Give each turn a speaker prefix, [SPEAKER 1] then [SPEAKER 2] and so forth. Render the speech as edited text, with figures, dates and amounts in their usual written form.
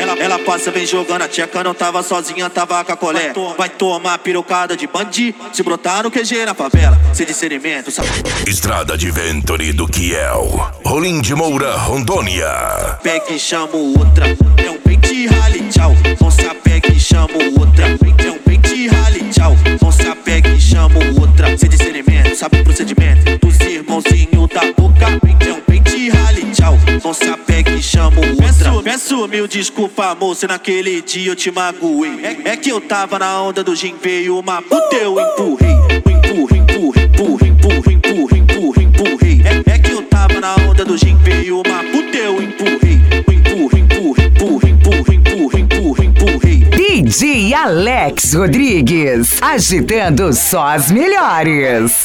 [SPEAKER 1] Ela passa, vem jogando a tcheca, não tava sozinha, tava com a colé. Vai tomar pirocada de bandido, se brotar no QG na favela, sem discernimento, sabe?
[SPEAKER 2] Estrada de Venturi do Kiel, Rolim de Moura, Rondônia.
[SPEAKER 1] Pega e chamo outra, é um pente rally, tchau. Não se apega e chamo outra, é um pente rally, tchau. Não se apega e chamo outra, sem discernimento, sabe o procedimento dos irmãozinhos da boca, é um pente rally, tchau. Não se apega e chamo outra. Peço mil desculpa, moça, naquele dia eu te magoei. É que eu tava na onda do gin, veio uma puta, eu empurrei. Empurrei. É que eu tava na onda do gin, veio uma puta, eu empurrei. Empurrei.
[SPEAKER 3] DJ Alex Rodrigues, agitando só as melhores.